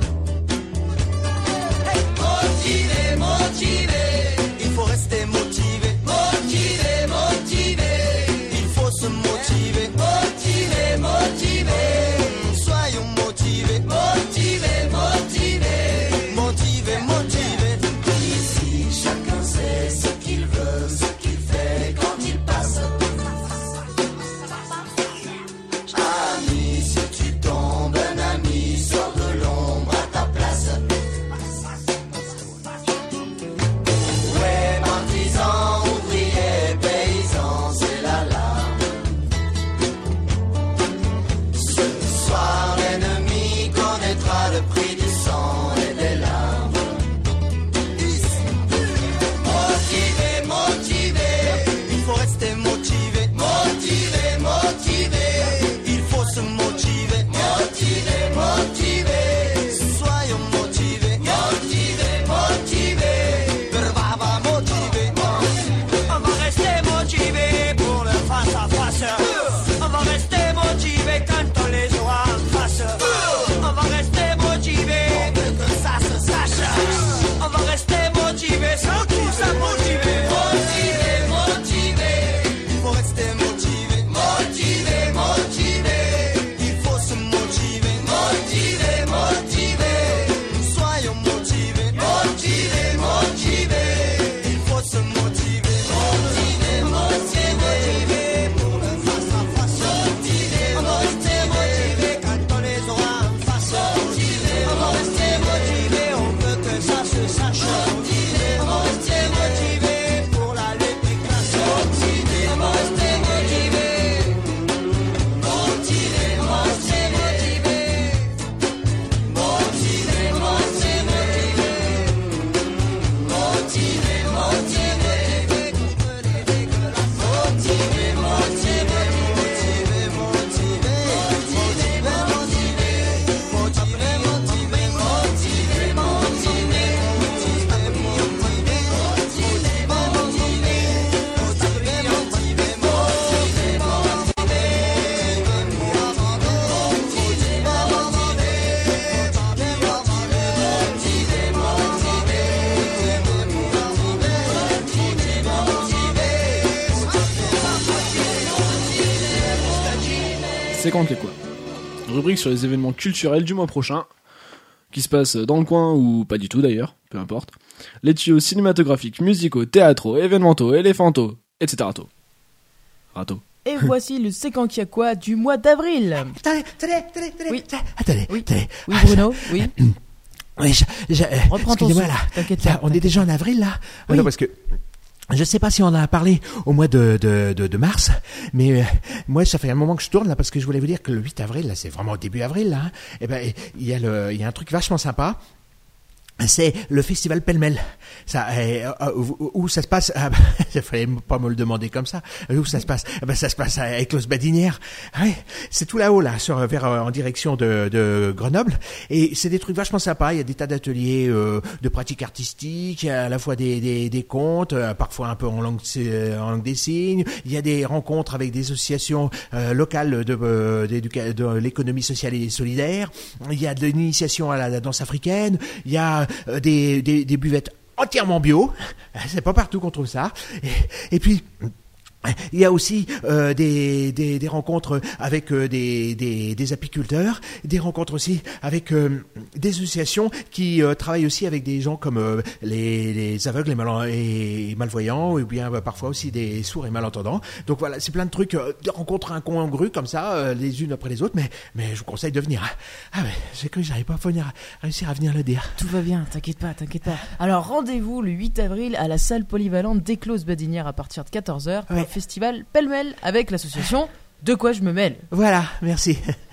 Speaker 13: Motivé, motivé, il faut rester motivé. Motivé, motivé, il faut se motiver. Motivé, motivé, soyons motivés. Motivé, motivé, motivé, motivé. Ici, chacun sait ce qu'il veut, ce qu'il fait quand il passe. Ami, si tu tombes, un ami sort de l'ombre à ta place. Ouais, partisans, ouvriers, paysans, c'est l'alarme. Ce soir, l'ennemi connaîtra le prix du sang et des larmes. Motivé, motivé, il faut rester motivé. Motivé, motivé, il faut se motiver. Motivé, motivé, soyons motivés. Motivé, motivé, brava, motivé. On va rester motivé pour le face à face. On va rester motivé quand on les aura en face. On va rester motivé pour que ça se sache. On va rester motivé sans tout ça motivé. Motivé, motivé, il faut rester motivé. Motivé, motivé, il faut se motiver. Motivé, motivé, soyons motivés. Motivé, motivé, il faut se motiver. Motivé, motivé, pour le face à face. Motivé, on va rester motivé quand on les aura en face. Motivé, on va rester motivé, on veut que ça se sache. Motivé, on va rester motivé pour la lutte des classes. Motivé, on va rester motivé. Motivé, motivé, motivé. Motivé, motivé, motivé. Motivé, motivé, contre les dégueulasses. Motivé, motivé, motivé, motivé. Motivé, motivé, motivé, motivé, motivé, motivé, motivé,
Speaker 5: C'est quand les quoi. Rubrique sur les événements culturels du mois prochain, qui se passe dans le coin ou pas du tout d'ailleurs, peu importe. Les tuyaux cinématographiques, musicaux, théâtraux, événementaux, éléphantaux, et cetera. Rato. Rato.
Speaker 4: Et voici le C'est quand qu'il y a quoi du mois d'avril.
Speaker 7: Attendez, attendez, attendez, attendez.
Speaker 4: Oui.
Speaker 7: Attendez,
Speaker 4: Oui.
Speaker 7: attendez.
Speaker 4: Oui, Bruno, oui.
Speaker 7: Oui, je, je, euh,
Speaker 4: Reprends ton
Speaker 7: excusez-moi
Speaker 4: souffle,
Speaker 7: là.
Speaker 4: t'inquiète
Speaker 7: Là,
Speaker 4: pas,
Speaker 7: on est déjà en avril là.
Speaker 4: Oui.
Speaker 7: Non, parce que je sais pas si on en a parlé au mois de, de, de, de mars, mais euh, moi ça fait un moment que je tourne là parce que je voulais vous dire que le huit avril, là c'est vraiment au début avril là, hein, et ben il y a le, il y a un truc vachement sympa. C'est le festival Pêle-Mêle. Ça, euh, où, où ça se passe? Ah, bah, il fallait pas me le demander comme ça. Où ça se passe? Ah, bah, ça se passe avec Los Badinières. Ouais, c'est tout là-haut, là, sur, vers, en direction de, de Grenoble. Et c'est des trucs vachement sympas. Il y a des tas d'ateliers euh, de pratiques artistiques, il y a à la fois des, des, des contes, euh, parfois un peu en langue, en langue des signes. Il y a des rencontres avec des associations euh, locales de, euh, de l'économie sociale et solidaire. Il y a de l'initiation à la, la danse africaine. Il y a euh, des, des, des buvettes entièrement bio. C'est pas partout qu'on trouve ça. Et, et puis il y a aussi euh, des, des, des rencontres avec euh, des, des, des apiculteurs, des rencontres aussi avec euh, des associations qui euh, travaillent aussi avec des gens comme euh, les, les aveugles et, mal, et malvoyants, ou bien bah, parfois aussi des sourds et malentendants. Donc voilà, c'est plein de trucs, euh, des rencontres incongrues comme ça, euh, les unes après les autres, mais, mais je vous conseille de venir. Ah ouais, j'ai cru que j'arrivais pas à venir, réussir à venir le dire.
Speaker 4: Tout va bien, t'inquiète pas, t'inquiète pas. Alors rendez-vous le huit avril à la salle polyvalente d'Éclose Badinière à partir de quatorze heures. Ouais. Festival Pêle-Mêle avec l'association De quoi je me mêle.
Speaker 7: Voilà, merci.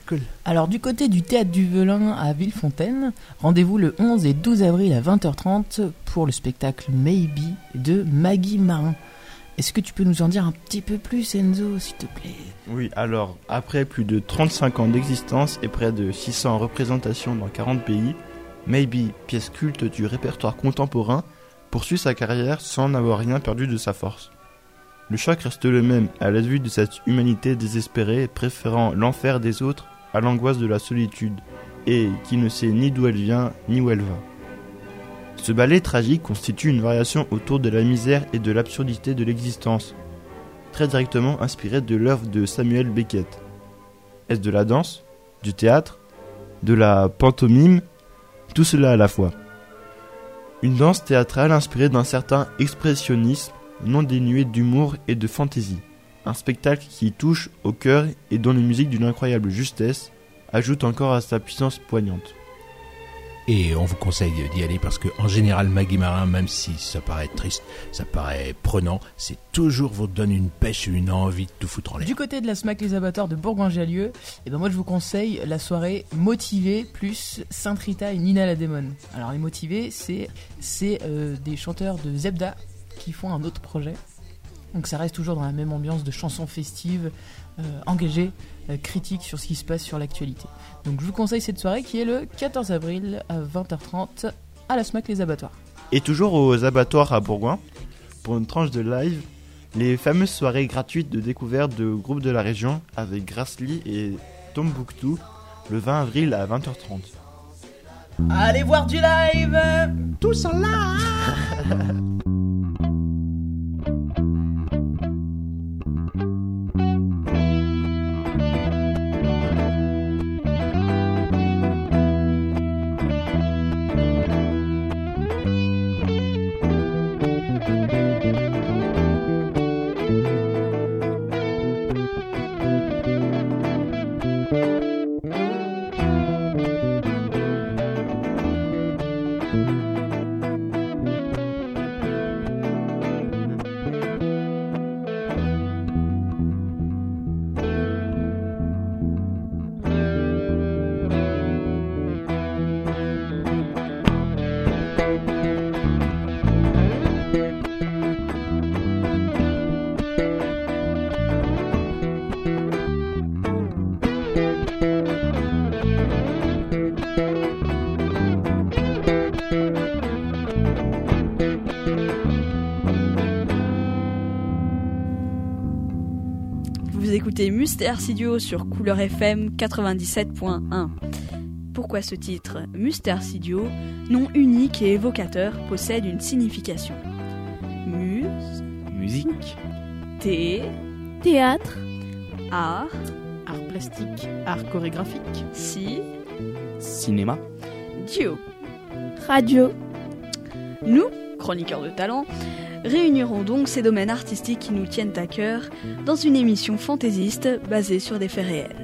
Speaker 7: Cool.
Speaker 4: Alors du côté du Théâtre du Velin à Villefontaine, rendez-vous le onze et douze avril à vingt heures trente pour le spectacle Maybe de Maggie Marin. Est-ce que tu peux nous en dire un petit peu plus, Enzo, s'il te plaît ?
Speaker 11: Oui, alors, après plus de trente-cinq ans d'existence et près de six cents représentations dans quarante pays, Maybe, pièce culte du répertoire contemporain, poursuit sa carrière sans n'avoir rien perdu de sa force. Le choc reste le même à la vue de cette humanité désespérée, préférant l'enfer des autres à l'angoisse de la solitude, et qui ne sait ni d'où elle vient, ni où elle va. Ce ballet tragique constitue une variation autour de la misère et de l'absurdité de l'existence, très directement inspirée de l'œuvre de Samuel Beckett. Est-ce de la danse, du théâtre, de la pantomime, tout cela à la fois. Une danse théâtrale inspirée d'un certain expressionnisme, non dénué d'humour et de fantaisie. Un spectacle qui touche au cœur et dont les musiques d'une incroyable justesse ajoutent encore à sa puissance poignante.
Speaker 7: Et on vous conseille d'y aller parce que en général Maggie Marin, même si ça paraît triste, ça paraît prenant, c'est toujours vous donne une pêche, une envie de tout foutre en l'air.
Speaker 4: Du côté de la Smack Les Abattoirs de Bourgoin-Jallieu, et ben moi je vous conseille la soirée Motivée plus Sainte Rita et Nina la Démone. Alors les Motivés, c'est c'est euh, des chanteurs de Zebda qui font un autre projet. Donc ça reste toujours dans la même ambiance de chansons festives, euh, engagées, euh, critiques sur ce qui se passe sur l'actualité. Donc je vous conseille cette soirée qui est le quatorze avril à vingt heures trente à la Smack Les Abattoirs.
Speaker 11: Et toujours aux abattoirs à Bourgoin, pour une tranche de live, les fameuses soirées gratuites de découverte de groupes de la région avec Grassley et Tombouctou le vingt avril à vingt heures trente.
Speaker 4: Allez voir du live,
Speaker 7: tous en live.
Speaker 1: Écoutez Muster Studio sur Couleur F M quatre-vingt-dix-sept point un. Pourquoi ce titre ? Muster Studio, nom unique et évocateur, possède une signification. Mus,
Speaker 2: musique,
Speaker 1: thé,
Speaker 9: théâtre,
Speaker 1: art,
Speaker 4: art plastique, art chorégraphique,
Speaker 1: si,
Speaker 2: cinéma,
Speaker 1: dio,
Speaker 9: radio.
Speaker 1: Nous, chroniqueurs de talent, réunirons donc ces domaines artistiques qui nous tiennent à cœur dans une émission fantaisiste basée sur des faits réels.